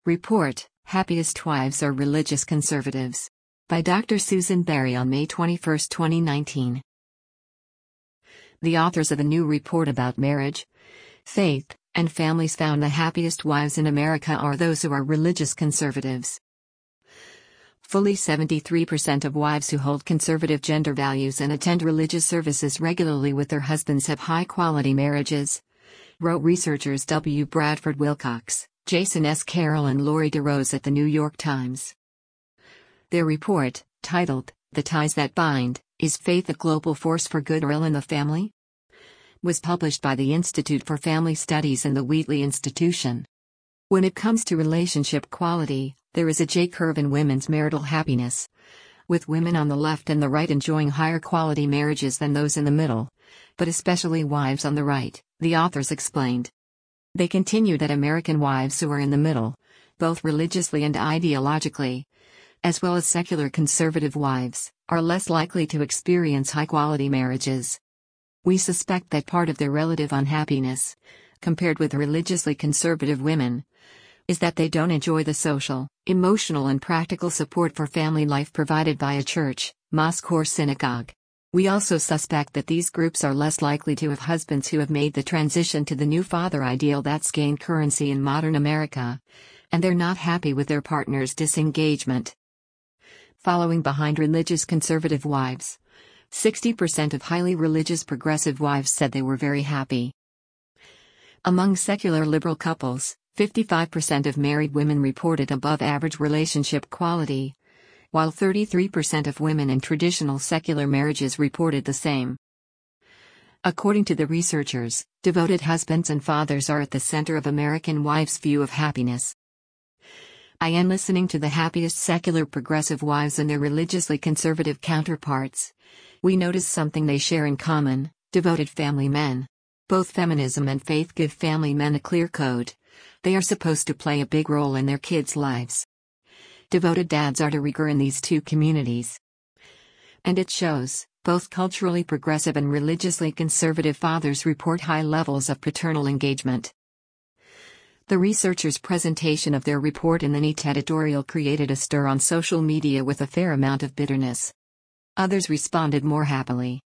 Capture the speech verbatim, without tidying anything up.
Report, Happiest Wives Are Religious Conservatives. By Doctor Susan Berry on May twenty-first, twenty nineteen. The authors of a new report about marriage, faith, and families found the happiest wives in America are those who are religious conservatives. Fully seventy-three percent of wives who hold conservative gender values and attend religious services regularly with their husbands have high-quality marriages, wrote researchers W. Bradford Wilcox, Jason S. Carroll and Lori DeRose at the New York Times. Their report, titled, "The Ties That Bind, Is Faith a Global Force for Good or Ill in the Family?" was published by the Institute for Family Studies and the Wheatley Institution. When it comes to relationship quality, there is a J-curve in women's marital happiness, with women on the left and the right enjoying higher quality marriages than those in the middle, but especially wives on the right, the authors explained. They continue that American wives who are in the middle, both religiously and ideologically, as well as secular conservative wives, are less likely to experience high-quality marriages. We suspect that part of their relative unhappiness, compared with religiously conservative women, is that they don't enjoy the social, emotional and practical support for family life provided by a church, mosque or synagogue. We also suspect that these groups are less likely to have husbands who have made the transition to the new father ideal that's gained currency in modern America, and they're not happy with their partner's disengagement. Following behind religious conservative wives, sixty percent of highly religious progressive wives said they were very happy. Among secular liberal couples, fifty-five percent of married women reported above-average relationship quality, while thirty-three percent of women in traditional secular marriages reported the same. According to the researchers, devoted husbands and fathers are at the center of American wives' view of happiness. I am listening to the happiest secular progressive wives and their religiously conservative counterparts. We notice something they share in common: devoted family men. Both feminism and faith give family men a clear code. They are supposed to play a big role in their kids' lives. Devoted dads are de rigueur in these two communities. And it shows. Both culturally progressive and religiously conservative fathers report high levels of paternal engagement. The researchers' presentation of their report in the neat editorial created a stir on social media with a fair amount of bitterness. Others responded more happily.